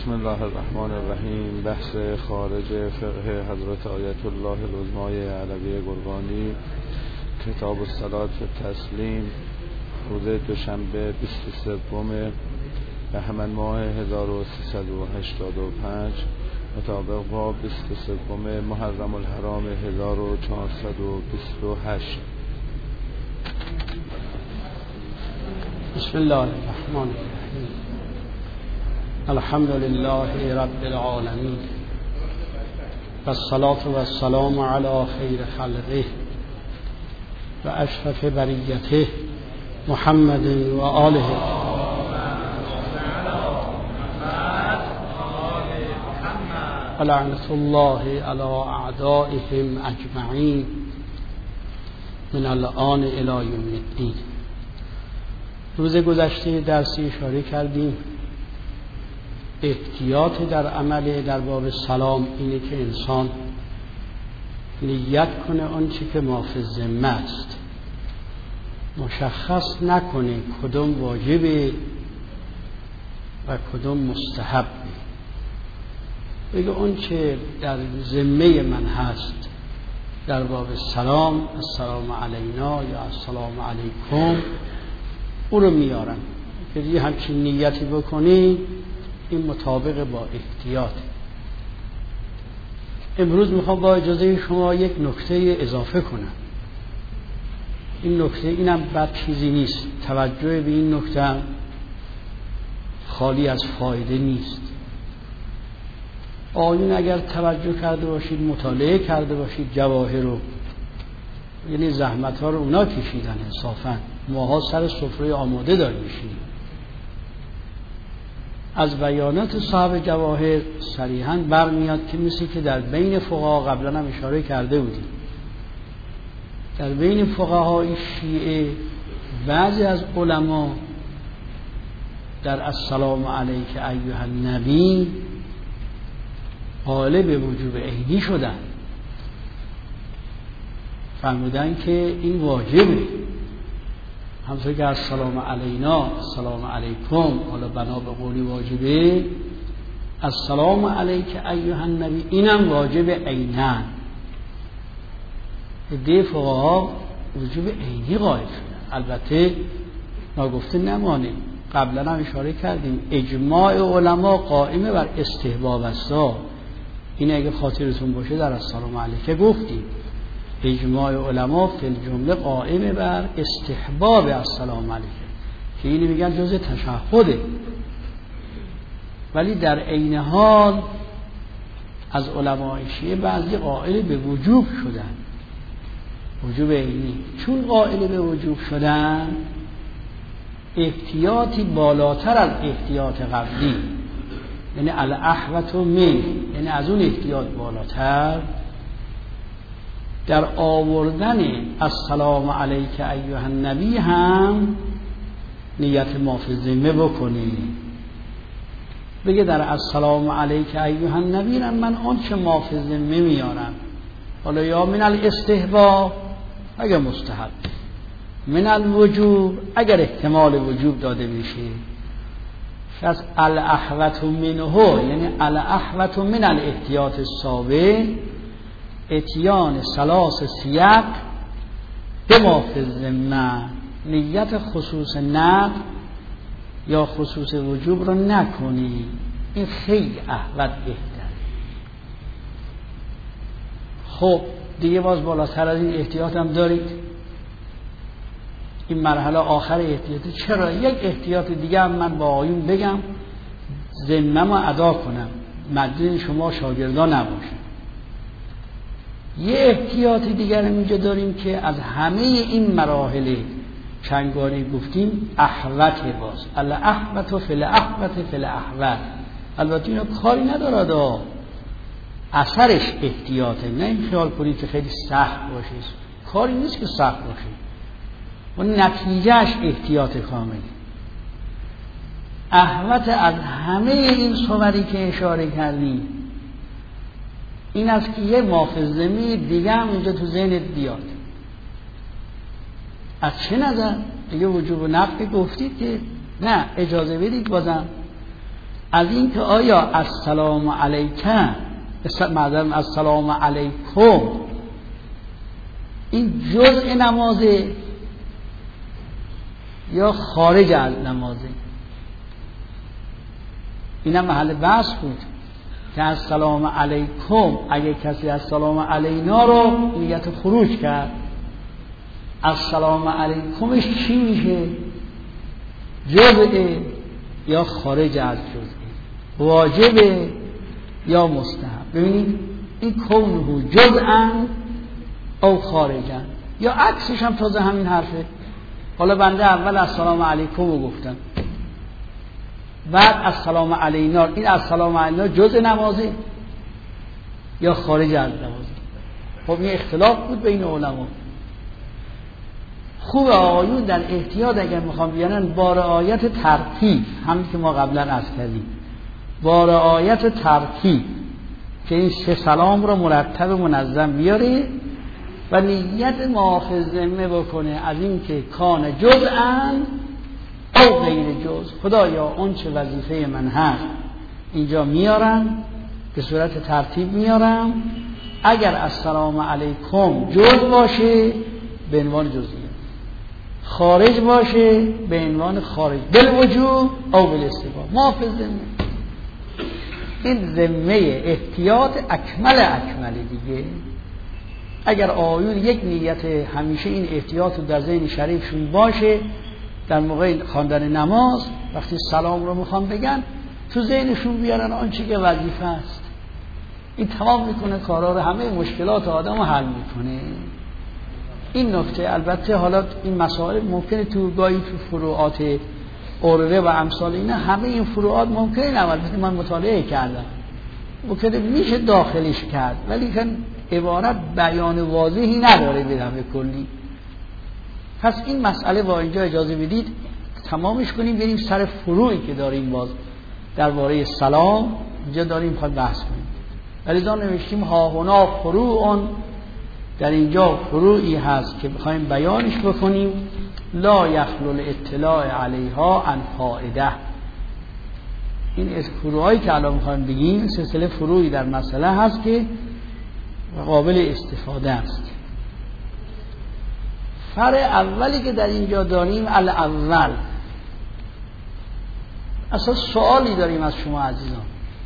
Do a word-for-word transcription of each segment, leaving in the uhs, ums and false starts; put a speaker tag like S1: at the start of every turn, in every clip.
S1: بسم الله الرحمن الرحیم. بحث خارج فقه حضرت آیت الله العظمای علوی گرگانی، کتاب الصلاة و تسلیم، روز دوشنبه بیست و سوم بهمن ماه هزار و سیصد و هشتاد و پنج مطابق با بیست و سوم محرم الحرام هزار و چهارصد و بیست و هشت.
S2: بسم الله الرحمن الرحیم. الحمد لله رب العالمین والصلاة والسلام علی خیر خلقه و اشرف بریته محمد و آله لعنت الله علی اعدائهم اجمعین من الآن الی یوم الدین. روز گذشته درسی اشاره کردیم احتیاط در عمل در باب سلام اینه که انسان نیت کنه آنچه که ما فی الذمه است، مشخص نکنه کدام واجبه و کدام مستحبه، بگه آنچه در ذمه من هست در باب سلام، السلام علینا یا السلام علیکم، او رو میارن که یه همچین نیتی بکنی، این مطابق با احتیاط. امروز میخوام با اجازه شما یک نکته اضافه کنم. این نکته اینم بد چیزی نیست، توجه به این نکته خالی از فایده نیست. آیون اگر توجه کرده باشید، مطالعه کرده باشید جواهر رو، یعنی زحمت ها رو اونا کشیدن انصافا، ماها سر سفره آماده داریم میشینیم. از بیانات صاحب جواهر صریحاً برمیاد که مثل که در بین فقها قبلا هم اشاره کرده بودیم، در بین فقهای شیعه بعضی از علما در السلام علیک ایها النبی قائل به وجوب عینی شدن، فرمودن که این واجبه، همطور که السلام علینا، السلام علیکم، حالا بنا به قولی واجبه، السلام علیک ایها النبی اینم واجب عینا. عده فقها وجوب عینی قائل شدن. البته ناگفته نمانه، قبلا هم اشاره کردیم اجماع علما قائم بر استحباب است. این اگه خاطرتون باشه در السلام علیک گفتیم اجماع علما فی الجمله قائم بر استحباب السلام علیک، که اینو میگن جزء تشهده، ولی در عین حال از علماء شیعه بعضی قائل به وجوب شدن، وجوب عینی. چون قائل به وجوب شدن، احتیاطی بالاتر از احتیاط قبلی، یعنی الاحوط من، یعنی از اون احتیاط بالاتر، در آوردن السلام علیک ایها النبی هم نیت ما فی الذمه بکنی، بگه در السلام علیک ایها النبی من آنچه ما فی الذمه میارم، حالا یا من الاستحباب اگر مستحب، من الوجوب اگر احتمال وجوب داده بشه، از الاحوط منه، یعنی الاحوط من الاحتیاط السابق، اتیان ثلاث سیاق به ما فی الذمه، نیت خصوص نقل یا خصوص وجوب رو نکنی، این خیلی احوط بهتر. خب دیگه باز بالاتر از این احتیاط هم دارید، این مرحله آخر احتیاطی. چرا؟ یک احتیاط دیگه هم من با آیون بگم ذمه‌مو ادا کنم، مدین شما شاگردان نباشه. یه احتیاط دیگر اینجا داریم که از همه این مراحل چنگانه گفتیم احوط باز، الاحوط فی الاحوط فی الاحوط. البته اینا کاری نداره، اثرش احتیاطه، نه این خیال کنید که خیلی سخت باشه، کاری نیست که سخت باشه، و نتیجهش احتیاط کاملی. احوط از همه این صوری که اشاره کردیم این است که یه مافظمی دیگه هم اینجا تو ذهنت بیاد. از چه نظر؟ دیگه وجوب نفع گفتید که نه، اجازه بدید بازم از این که آیا السلام علیکم معذرت السلام علیکم این جزء نمازه یا خارج از نمازه. اینم محل بحث بود که السلام علیکم اگه کسی السلام علینا رو نیت خروج کرد، السلام علیکمش چی میشه؟ جزء یا خارج از جزء، واجبه یا مستحب. ببینید این کونه جزءا او خارجا، یا عکسش هم تازه همین حرفه. حالا بنده اول السلام علیکم رو گفتم، بعد السلام علینا، این السلام علینا جزء نمازه یا خارج از نمازه؟ خب این اختلاف بود بین علما. خوب آیون در احتیاط اگر میخوام بیانن با رعایت ترتیب، همین که ما قبلا عرض کردیم، با رعایت ترتیب که این سه سلام رو مرتب منظم بیاره و نیت محافظ ذمه بکنه از این که کان جزءاً او غیر جزء، خدایا اون چه وظیفه من هست اینجا میارم به صورت ترتیب میارم. اگر السلام علیکم جزء باشه به عنوان جزئیه، خارج باشه به عنوان خارج، بالوجوب او بالاستحباب. محافظ ذمه، این ذمه احتیاط اکمل اکمل دیگه. اگر آیون یک نیت همیشه این احتیاط رو در ذهن شریفشون باشه، در موقع خواندن نماز وقتی سلام رو میخوام بگن تو ذهنشون بیارن آنچه که وظیفه است، این تمام میکنه کارا رو، همه مشکلات آدم رو حل میکنه. این نکته البته حالا این مسائل ممکنه تو گاهی تو فروعات اوره و امثال اینا، همه این فروعات ممکنه نمازه من مطالعه کردم ممکنه میشه داخلش کرد، ولی کن عبارت بیان واضحی نداره به طور کلی. پس این مسئله با اینجا اجازه بدید تمامش کنیم، بریم سر فروعی که داریم باز درباره سلام اینجا داریم میخواد بحث کنیم. ولی دا نوشتیم ها هنا فروعون، در اینجا فروعی هست که بخوایم بیانش بکنیم. لا یخلو الاطلاع علیها عن فائده. این از فروعی که الان میخوایم بگیم سلسله فروعی در مسئله هست که قابل استفاده است. فرع اولی که در اینجا داریم الاول، اصلا سوالی داریم از شما عزیزان،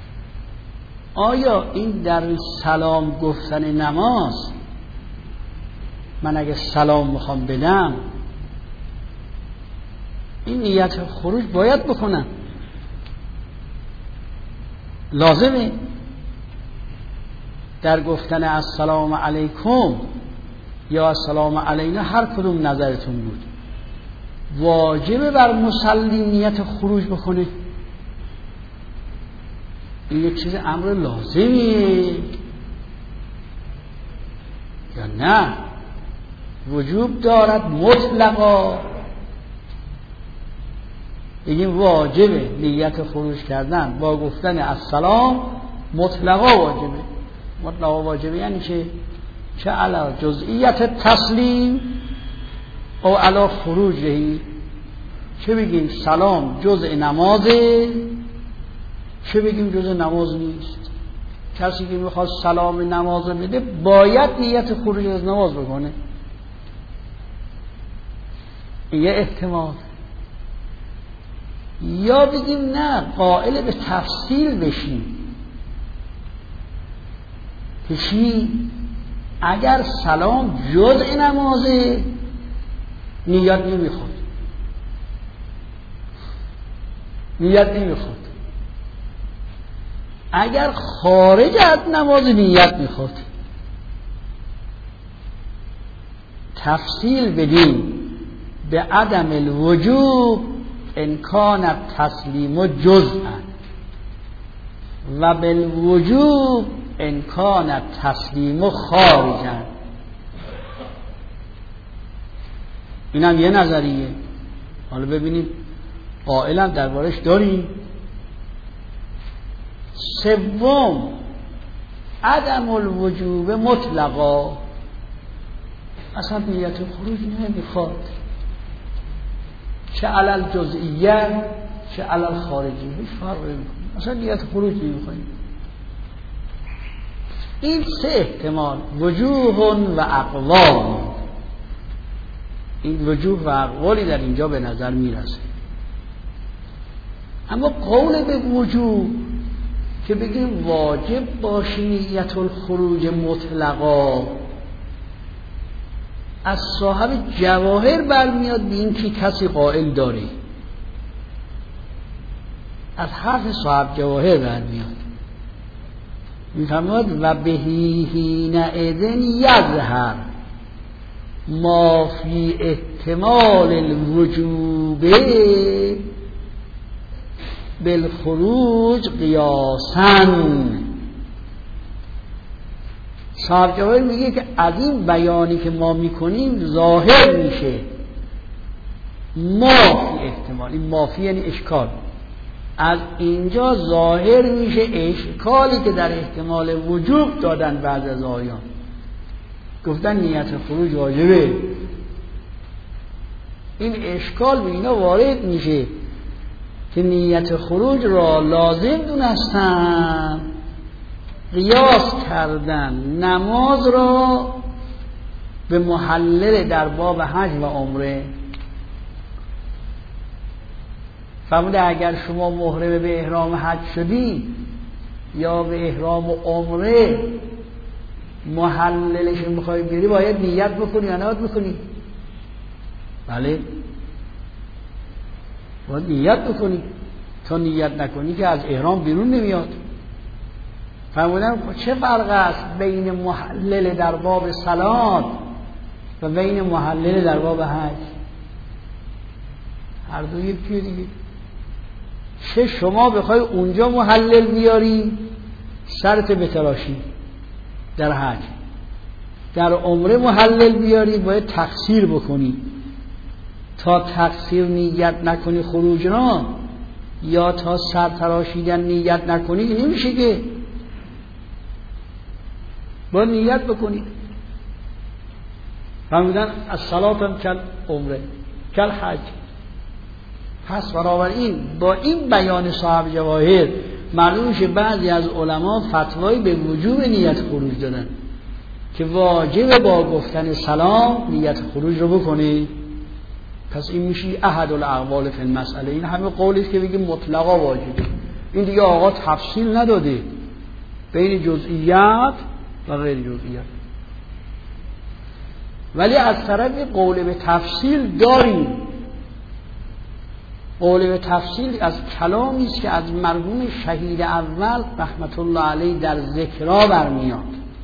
S2: آیا این در سلام گفتن نماز من اگه سلام میخوام بدم این نیت خروج باید بکنم؟ لازمه در گفتن السلام علیکم یا السلام علینا هر کدوم نظرتون بود واجبه بر مسلم نیت خروج بکنه؟ این یک چیز امر لازمیه یا نه وجوب دارد مطلقا؟ بگیم واجبه نیت خروج کردن با گفتن السلام مطلقا واجبه. مطلقا واجبه یعنی چه؟ چه علا جزئیت تسلیم او علا خروجهی. چه بگیم سلام جزء نمازه، چه بگیم جزء نماز نیست. کسی که میخواد سلام نماز بده باید نیت خروج از نماز بکنه، این یه احتمال. یا بگیم نه قائل به تفصیل بشیم که چی؟ اگر سلام جزء نمازه نیت نمیخواد، نیت نمیخواد. اگر خارج از نماز نیت میخواد. تفصیل بدیم به عدم الوجوب امکان تسلیم جزءا و بالوجوب امکان تسلیم خارجا. اینم یه نظریه. حالا ببینید قائلا دربارش داریم. سوم عدم الوجوب مطلقا، اصلا نیت خروج نمیخواد، چه علل جزئیه چه علل خارجی، هیچ فرق نمیکنه. اصلا نیت خروج نمی‌کنیم. این سه احتمال وجوه و اقوال، این وجوه و اقوالی در اینجا به نظر میرسه. اما قول به وجوه که بگیم واجب باشه نیت الخروج مطلقا، از صاحب جواهر برمیاد به این که کسی قائل داره، از حرف صاحب جواهر برمیاد، میفرماد و بهی حینئذ یظهر ما فی احتمال الوجوب بالخروج قیاسا. صاحب جواهر میگه که از این بیانی که ما میکنیم ظاهر میشه ما فی احتمال، این ما فی یعنی اشکال، از اینجا ظاهر میشه اشکالی که در احتمال وجوب دادن بعض از آیان، گفتن نیت خروج واجبه، این اشکال به اینا وارد میشه که نیت خروج را لازم دونستن، قیاس کردن نماز را به محلل در باب حج و عمره. فرموده اگر شما محرم به احرام حج شدی یا به احرام عمره محللش میخوای بیاری باید نیت بکنی یا نه بکنی؟ بله باید نیت بکنی، تا نیت نکنی که از احرام بیرون نمیاد. فرمودن چه فرق است بین محلل در باب صلات و بین محلل در باب حج؟ هر دو یکیه دیگه. چه شما بخوای اونجا محلل بیاری سرت بتراشی در حج، در عمره محلل بیاری باید تقصیر بکنی، تا تقصیر نیت نکنی خروج را یا تا سر تراشیدن نیت نکنی نمیشه که، باید نیت بکنی. فرمودن از صلات هم کل عمره کل حج. پس بنابراین با این بیان صاحب جواهر معلوم میشه بعضی از علما فتوایی به وجوب نیت خروج دادن که واجب با گفتن سلام نیت خروج رو بکنی. پس این میشه احد الاقوال فی المسئله. این همه قولی که بگیم مطلقا واجبه، این دیگه آقا تفصیل نداده بین جزئیات و غیر جزئیات، ولی از طرف قول به تفصیل داریم. قول به تفصیل از کلامی است که از مرحوم شهید اول رحمت الله علیه در ذکرا برمیاد.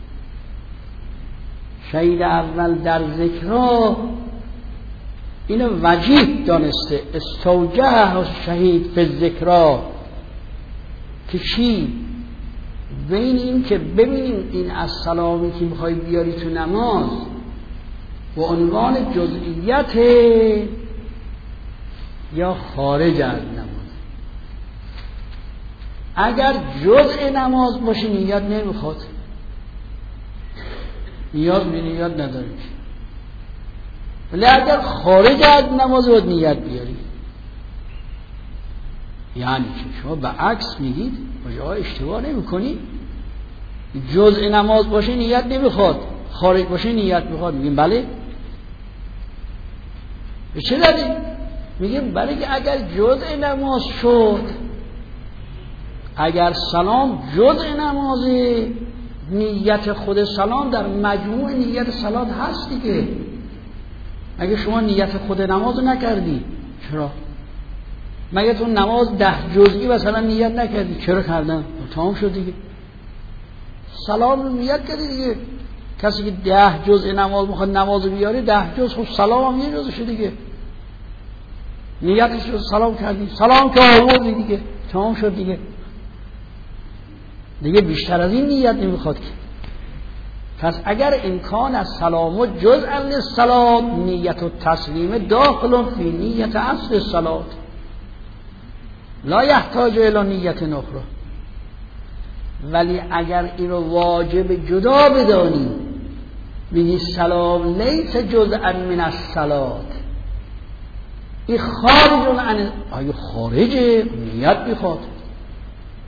S2: شهید اول در ذکرا اینو وجیب دانسته، استوجه شهید فی ذکرا، که چی؟ بین این که ببینیم این از سلامی که میخوای بیاری تو نماز و عنوان جزئیت یا خارج از نماز. اگر جزء نماز باشه نیت نمیخواد، نیاز به نیت نداری، ولی اگر خارج از نماز باید نیت بیاری. یعنی که شما به عکس میگید باشه اشتباه نمی کنی، جزء نماز باشه نیت نمیخواد، خارج باشه نیت میخواد. میگیم بله. به چه دلیل؟ میگیم برای که اگر جزء نماز شد، اگر سلام جزء نمازه، نیت خود سلام در مجموع نیت صلات هست دیگه. اگه شما نیت خود نماز نکردی چرا؟ مگه تو نماز ده جزئی مثلا نیت نکردی چرا کردن؟ تمام شد دیگه. سلام رو نیت کردی دیگه. کسی که ده جزء نماز میخواد نماز بیاره ده جزء، خب سلام هم یه جزءشه دیگه. نیتش رو سلام کردی، سلام که آوردی دیگه تمام شد دیگه. دیگه بیشتر از این نیت نمیخواد که. پس اگر امکان از سلام و جزء از الصلات، نیت و تسلیم داخل فی نیت اصل الصلات، لا یحتاج الی نیت اخرى. ولی اگر این رو واجب جدا بدانی، میگی سلام لیس جزءا من الصلات، این خارج عن، آیا خارجه؟ نیت میخواد.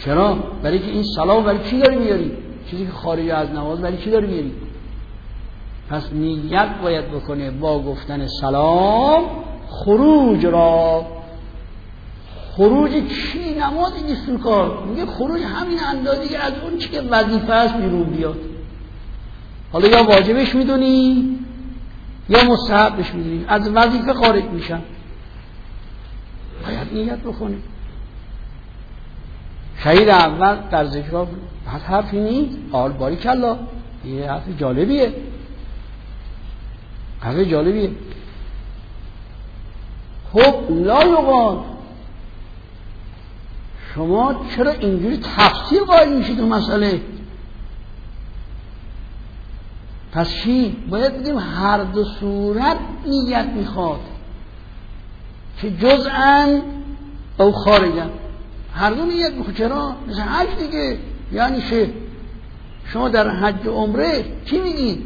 S2: چرا؟ برای که این سلام برای چی داری میاری؟ چیزی که خارج از نماز برای چی داری میاری؟ پس نیت باید بکنه با گفتن سلام خروج را. خروج چی؟ نمازی نیست تو کار، میگه خروج همین اندازی که از اون چی که وظیفه است بیرون بیاد. حالا یا واجبش میدونی یا مستحبش میدونی، از وظیفه خارج میشن، باید نیت بکنی. شهید اول در ذکر بعد حرفی نیست. آل باریکالله، یه حرف جالبیه، حرف جالبیه. خب لا یقال، شما چرا اینجوری تفسیر قائل میشید اون مسئله؟ پس چی؟ باید بگیم هر دو صورت نیت میخواد، که جزءاً او خارجاً، هر دو نیت میخواد. چرا؟ مثل حج دیگه. یعنی چه؟ شما در حج و عمره چی میگید؟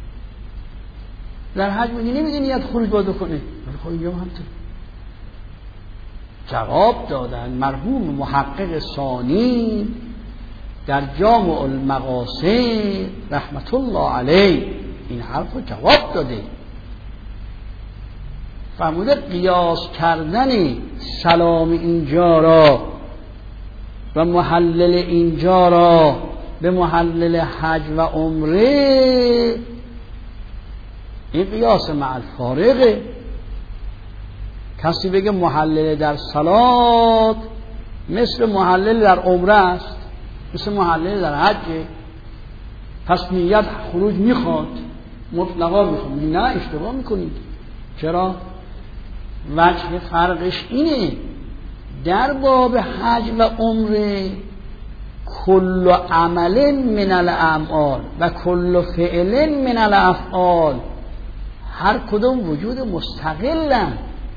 S2: در حج میگی نمیگی نیت خروج باید کنه. خب اینجا هم تو جواب دادن مرحوم محقق ثانی در جامع المقاصد رحمت الله علیه این حرف رو جواب داده. فرموده قیاس کردن سلام اینجا را و محلل اینجا را به محلل حج و عمره، این قیاس مع الفارقه. کسی بگه محلل در صلات مثل محلل در عمره است، مثل محلل در حجه، پس نیت خروج میخواد، مطلقا میخواد. نه، اشتباه میکنید. چرا؟ وجه فرقش اینه، در باب حج و عمره کل عمل من الاعمال و کل فعل من الافعال، هر کدوم وجود مستقلن،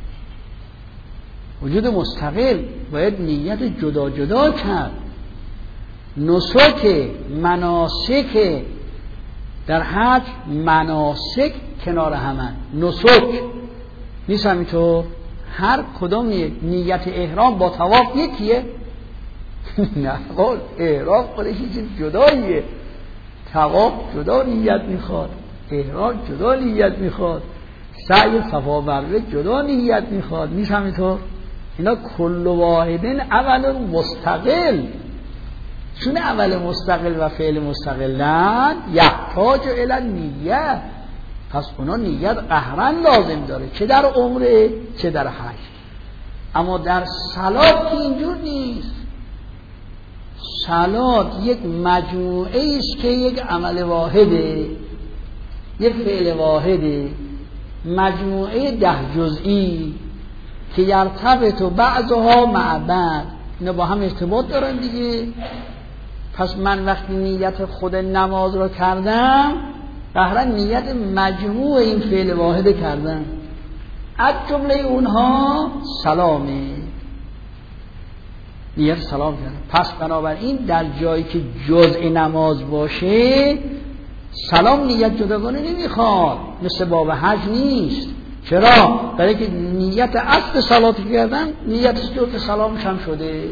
S2: وجود مستقل، باید نیت جدا جدا کرد. نسک مناسک در حج، مناسک کنار همن، نسک نیست همینطور؟ هر کدوم نیت, نیت احرام با طواف یکیه؟ نه، احرام خودش چیز جداییه. طواف جدا نیت میخواد، احرام جدا نیت میخواد، سعی صفا مروه جدا نیت میخواد، نیست همینطور؟ اینا کل واحدن عمل مستقل. چون عمل مستقل و فعل مستقلن یحتاج الی نیت، پس اونا نیت قهرن لازم داره، چه در عمره چه در حج. اما در صلات که اینجور نیست. صلات یک مجموعه است که یک عمل واحده، یک فعل واحده، مجموعه ده جزئی که یرتبط بعضها مع بعض، اینا با هم ارتباط دارن دیگه. پس من وقتی نیت خود نماز رو کردم، قهرن نیت مجموع این فعل واحده کردم، از جمله اونها سلامه، نیت سلام کردم. پس بنابراین در جایی که جزء نماز باشه سلام نیت جداگانه نمیخواد، مثل باب حج نیست. چرا؟ برای که نیت اصل صلاتی کردن نیت جزء سلامش هم شده.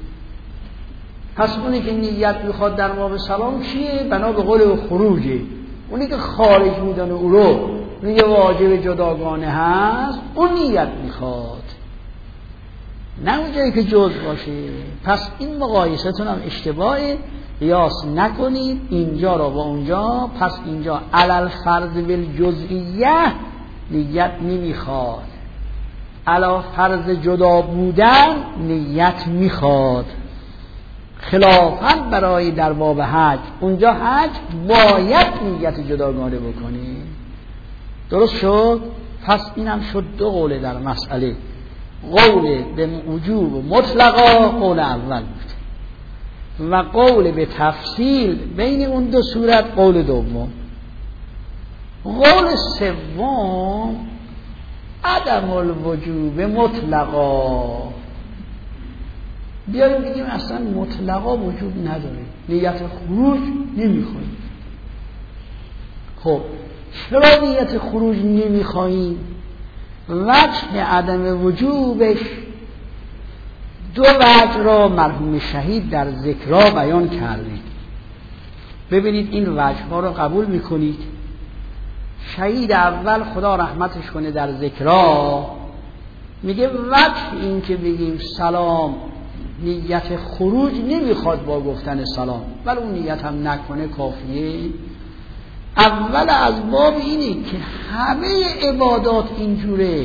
S2: پس اونی که نیت میخواد در باب سلام چیه؟ بنا به قول خروجه. اونی که خارج میدانه او رو میگه واجب جداگانه هست، اون نیت میخواد، نه اون جایی که جز باشه. پس این مقایستون هم اشتباهه، قیاس نکنید اینجا را با اونجا. پس اینجا علل فرض بالجزئیه نیت نمیخواد، علا فرض جدا بودن نیت میخواد. خلافاً برای در باب حج، اونجا حج باید نیت جداگانه بکنی. درست شد؟ پس اینم شد دو قول در مسئله. قول به وجوب مطلقا قول اول بود و قول به تفصیل بین اون دو صورت قول دوم. قول سوم عدم الوجوب مطلقا. بیاییم بگیم اصلا مطلقا وجوب نداره، نیت خروج نمیخواهیم. خب چرا نیت خروج نمیخواهیم؟ وجه عدم وجوبش دو وجه را مرحوم شهید در ذکرها بیان کردید. ببینید این وجه ها را قبول میکنید. شهید اول خدا رحمتش کنه در ذکرها میگه وجه این که بگیم سلام نیت خروج نمیخواد با گفتن سلام، ولی اون نیت هم نکنه کافیه. اول از باب اینه که همه عبادات اینجوره،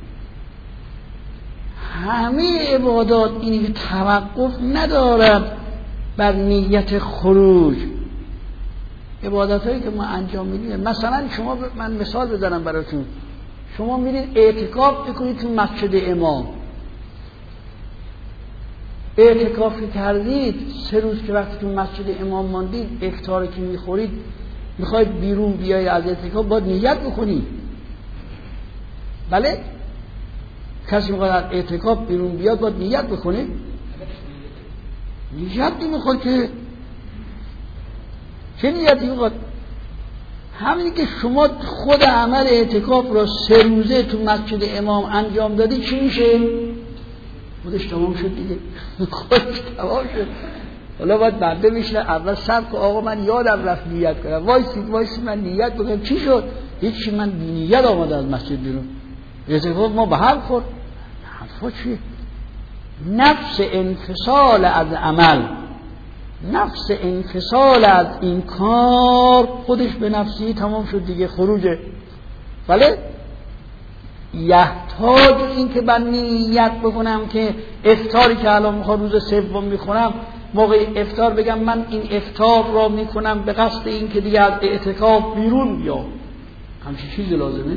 S2: همه عبادات اینه که توقف ندارد بر نیت خروج. عبادت هایی که ما انجام میدیم، مثلا شما من مثال بزنم براتون، شما میرید اعتکاف بکنید تو مسجد امام، اعتکافی کردید سه روز که وقتی تو مسجد امام ماندید افطاری که میخورید میخواید بیرون بیای از اعتکاف باید نیت بکنید. بله کسی میخواد از اعتکاف بیرون بیاد باید نیت بکنه؟ نیت نمیخواد که. چه نیتی میخواد؟ همینی که شما خود عمل اعتکاف را سه روزه تو مسجد امام انجام دادی چی میشه؟ خودش تمام شد دیگه. خودش تمام شد. حالا باید بنده میشه اول صبر که آقا من یادم رفت نیت کنم، وایسید وایسید من نیت بکنم. چی شد؟ هیچی، من بی نیت آمده از مسجد بیرون. اعتکاف ما به هم خورد. حرفا چیه؟ نفس انفصال از عمل، نفس انفصال از این کار خودش به نفسی تمام شد دیگه، خروجه. بله یحتاج این که من نیت بکنم که افطاری که الان میخوام روز سوم میخورم موقع افطار بگم من این افطار را میکنم به قصد این که دیگه از اعتکاف بیرون بیام. همچین چیزی لازمه؟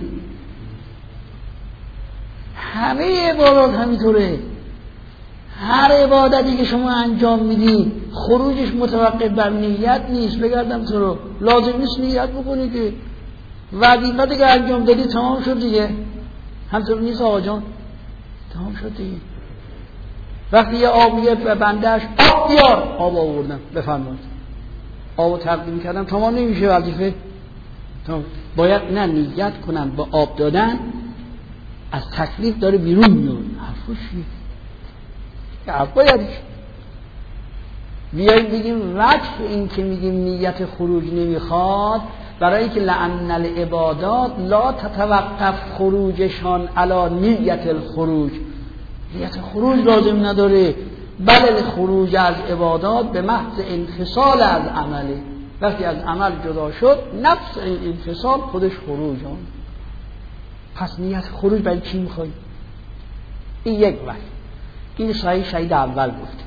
S2: همه عبادات همینطوره. هر عبادتی که شما انجام میدید خروجش متوقف بر نیت نیست. بگردم تو رو لازم نیست نیت بکنی که وظیفه‌ای که انجام دادی تمام شد دیگه. همطور نیست آقا جان؟ تمام شد دیگه. وقتی یه آب میگه به بندهش آب بیار، آب آوردم بفرمایید، آب تقدیم کردم، تمام نمیشه وظیفه؟ باید نه نیت کنن با آب دادن از تکلیف داره بیرون میاد. حرفش چیه؟ حرف باید بیاییم بگیم وجه این که میگیم نیت خروج نمیخواد برای که لأن العبادات لا تتوقف خروجشان علی نیت الخروج. نیت خروج لازم نداره، بل خروج از عبادات به محض انفصال از عمله. وقتی از عمل جدا شد نفس این انفصال خودش خروج. پس نیت خروج برای چی میخوایی؟ این یک وجه. این صحیح شهید اول گفت.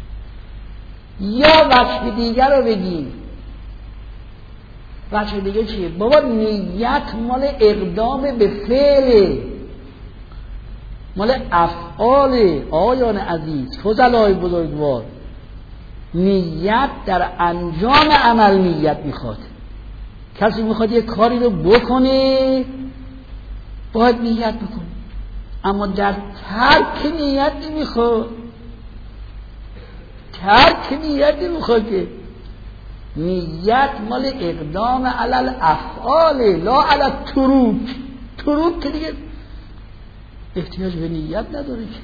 S2: یا وجه دیگر رو بگیم. وجه دیگه چیه؟ بابا نیت مال اقدام به فعل، مال افعال. آیان عزیز فضلای بزرگوار، نیت در انجام عمل نیت میخواد. کسی میخواد یک کاری رو بکنه باید نیت بکنه، اما در ترک نیت نمیخواد. ترک نیت نمیخواد که. نیت مال اقدام علی الافعال لا علی التروک. تروک که دیگه احتیاج به نیت نداره که.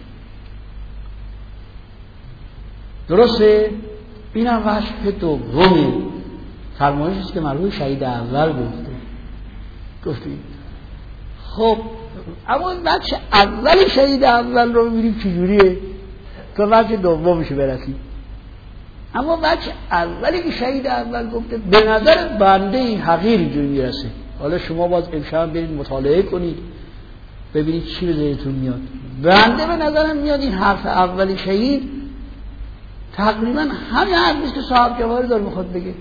S2: درسته؟ اینم وجه دومه. فرمایشی است که مرحوم شهید اول گفته. گفتیم خب اما وجه اول شهید اول رو ببینیم چجوریه تا وجه دومش برسیم. اما وجه اولی که شهید اول گفته به نظر بنده این حقیر اینجوری میرسه. حالا شما باز امشب برید مطالعه کنید ببینید چی به ذهنتون میاد. بنده به نظرم میاد این حرف اولی شهید تقریبا همین حرفی که صاحب جواهر داره میخواد بگه.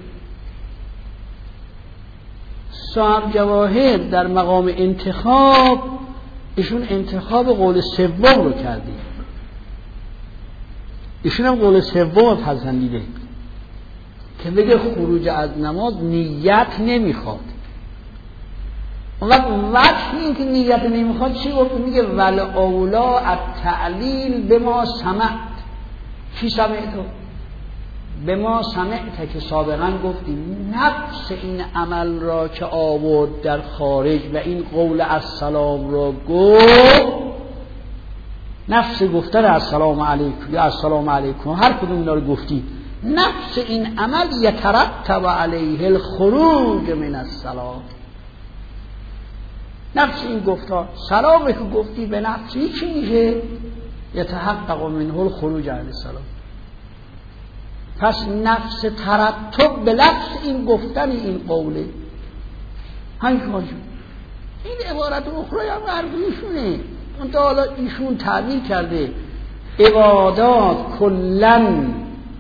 S2: صاحب جواهر در مقام انتخاب ایشون انتخاب قول سوم رو کرده، ایشون هم قول سوم پسندیده که بگه خروج از نماز نیت نمیخواد. اون وقت وقتی این که نیت نمیخواد چی گفت؟ میگه ول اولا التعلیل به ما سمعت. چی سمعتو؟ به ما سمعت که سابقا گفتیم نفس این عمل را که آورد در خارج و این قول السلام را گفت نفس گفتن السلام علیکم یا السلام علیکم هر کدوم اینا رو گفتی، نفس این عمل یترتب علیه الخروج من الصلاة، نفس این گفتار سلامی که گفتی به نفسی چی میشه؟ یتحقق منه الخروج عن الصلاة. پس نفس ترتب به لفظ این گفتن این قوله همین کار شد. این عبارت اخرى هم غربیشونه، اون تا حالا ایشون تعبیر کرده عبادات کلن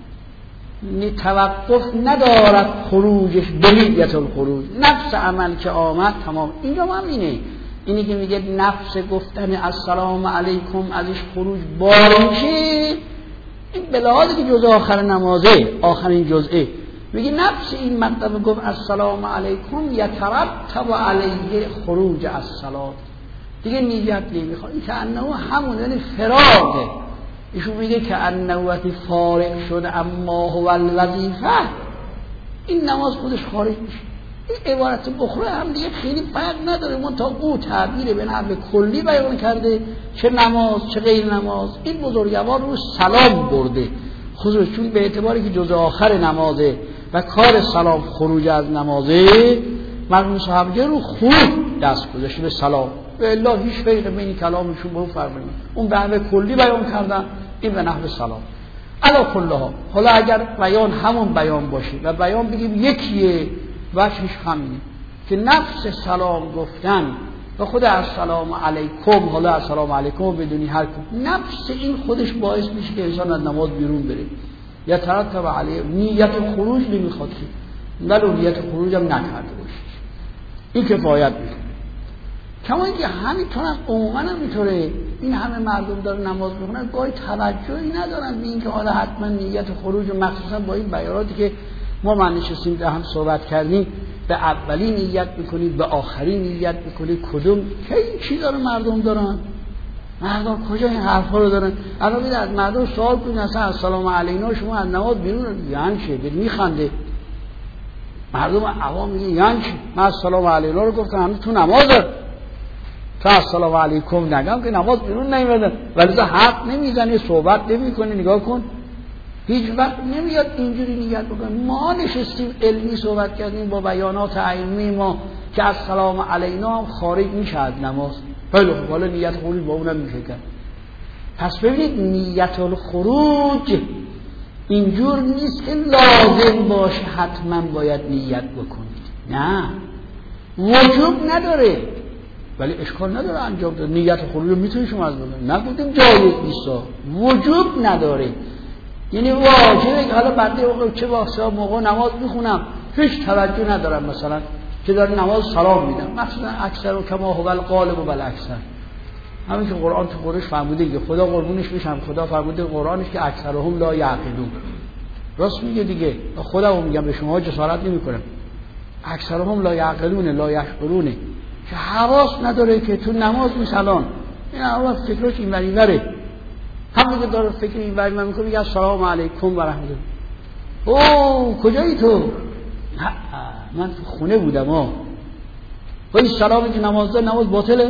S2: توقف ندارد خروجش به نیت الخروج، نفس عمل که آمد تمام. اینجا هم اینه، اینی که میگه نفس گفتن السلام علیکم ازش خروج باشه، این بلحاظی که جزء آخر نمازه، آخرین جزئه، میگه نفس این مطلب گفت السلام علیکم یترتب علیه خروج الصلاة، دیگه نیت نمیخواد. این که انه همون یعنی فراغه، ایشون میگه که انه وقتی فارغ شده اما هو الوظیفه، این نماز خودش خارج میشه. این عبارت اخرى هم دیگه خیلی فرق نداره، من تا او تعبیر به نحو کلی بیان کرده، چه نماز چه غیر نماز. این بزرگوار رو سلام برده، خصوصا چون به اعتباری که جزء آخر نمازه و کار سلام خروج از نمازه، مرحوم صاحبجه رو خوب دست گذاشته به سلام، و الا هیچ فرق بین کلامشون به اون فرق نمیکنه. اون به نحو کلی بیان کردن، این به نحو سلام. علا کلها، حالا اگر بیان همون بیان باشه و بیان بگیم یکیه، وجهش همینه که نفس سلام گفتن و خود السلام علیکم، حالا السلام علیکم بدونی هر کم، نفس این خودش باعث میشه که انسان از نماز بیرون بره. یا ترتب علیه نیت خروج نمیخواد که ولو نیت خروج هم نکرده باشه، این کفایت میکنه. کما اینکه همینطور هم عموما هم اینطوره، این همه مردم دارن نماز میخونن گاهی توجهی ندارن به این که حالا حتما نیت خروج، و مخصوصا با این بیاناتی که ما من نشستیم در هم صحبت کردیم، به اولی نیت میکنید به آخری نیت میکنید، کدوم کی چی داره مردم دارن؟ مردم کجا این حرفا رو دارن؟ الان میاد از مردم سوال کنید اصلا السلام علینا شما از نماز بیرون یعنی چه؟ بد میخنده. مردم عوام میگه یعنی چه؟ من السلام علینا رو گفتم همین تو نمازه، تا السلام علیکم نگم که نماز بیرون نمیاد، ولی تو حرف نمیزنی، صحبت نمیکنی. نگاه کن هیچ وقت نمیاد اینجوری نیت بکنه. ما نشستیم علمی صحبت کردیم با بیانات علمی ما که السلام علینا هم خارج میشه از نماز، خیلی خوب، حالا نیت خروج با اونم میشه کرد. پس ببینید نیت الخروج اینجور نیست که لازم باشه حتما باید نیت بکنید، نه، وجوب نداره، ولی اشکال نداره انجام داد. نیت خروج رو میتونی شما از بکنید، نگفتیم جایز نیست، وجوب نداره. یعنی واجبه که حالا بنده موقع چه واسه موقع نماز میخونم هیچ توجه ندارم، مثلا که داره نماز سلام میدم، مثلا اکثر و کما هو الغالب و بالاکثر، همین که قرآن تو قرآنش فرموده که خدا قربونش میشم، خدا فرموده قرآنش که اکثرهم لا یعقلون، راست میگه دیگه، خدا هم میگم به شما جسارت نمیکنم، اکثرهم لا یعقلون لا یشعرون، که حواس نداره که تو نماز میسلام، این اول فکرش این وری وره، همون که داره فکر این وری من میکنه میگه السلام علیکم و رحمت الله. اوه کجایی تو؟ من تو خونه بودم. ها و این سلامی که نماز داره نماز باطله،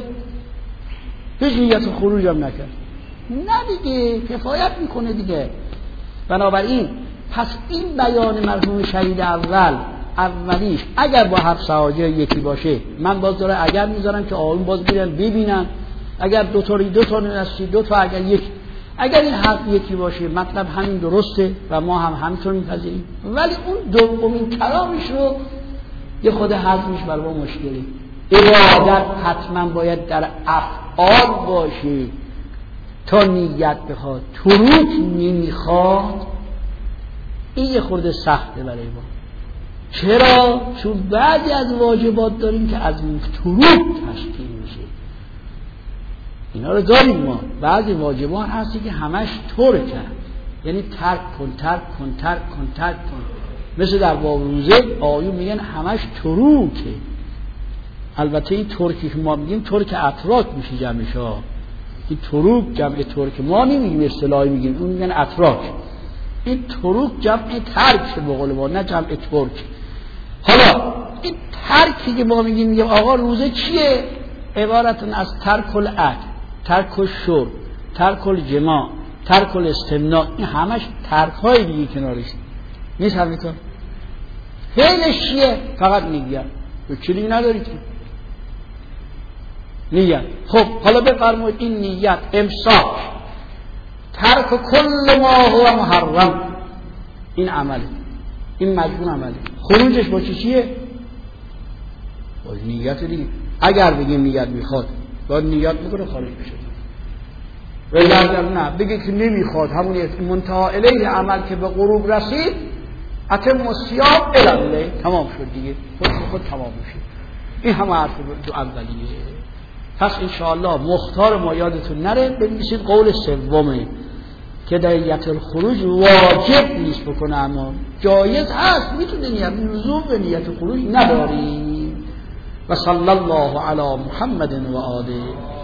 S2: هیچ نیت خروج هم نکرد، نه دیگه کفایت میکنه دیگه. بنابراین پس این بیان مرحوم شهید اول اولیش اگر با حفظ حاجه یکی باشه، من باز داره اگر میذارم که آقایون باز بیرن ببینن، اگر دو تا دو تا نستی دو تا، اگر یک اگر این حرف یکی باشه مطلب همین درسته و ما هم همینطور میپذیریم، ولی اون دومین کلامش رو یه خود حرفش بر ما مشکلی. عبادت حتما باید در افعال باشه تا نیت بخواد، تروک نمیخواد، این یه خورده سخته برای ما. چرا؟ چون بعضی از واجبات داریم که از تروک تشکیل میشه، اینا رو داریم ما. بعضی واجبات هستی که همش ترکه، یعنی ترک کن ترک کن ترک کن ترک کن، مثل در باب روزه آیون میگن همش تروکه. البته این ترکی که ما میگیم ترک اتراک میشه جمعش ها، این تروک جمع ترک ما نمیگیم، اصطلاحی میگیم، اون میگن اتراک. این تروک جمع ترک به قول ما، نه جمع ترک. حالا این ترکی که ما میگیم میگیم آقا روزه چیه؟ عبارتن از ترک الاکل، ترک الشرب، ترک الجماع، ترک الاستمناء، این همش ترک های دیگه کنارش نیست. همینطور فعلش چیه؟ فقط نیت. تو چیزی نداری که نیت. خب حالا بفرمایید این نیت امساک ترک کل ما هو محرم، این عمله، این مجموع عمله. خروجش با چی چیه؟ با نیت دیگه. اگر بگیم نیت میخواد باید نیت میکنه خارج بشه، ولی نه بگه که نمیخواد همون منتها الیه عمل که به غروب رسید اتم الصیام الی تمام شد دیگه، خود خود تمام میشه. این همه حرف دو اولیه. پس انشاءالله مختار ما یادتون نره بنویسید قول سومه که نیت الخروج واجب نیست بکنه، اما جایز هست، میتونه نیت، لزوم به نیت خروج نداریم. و صلی الله علی محمد و آله.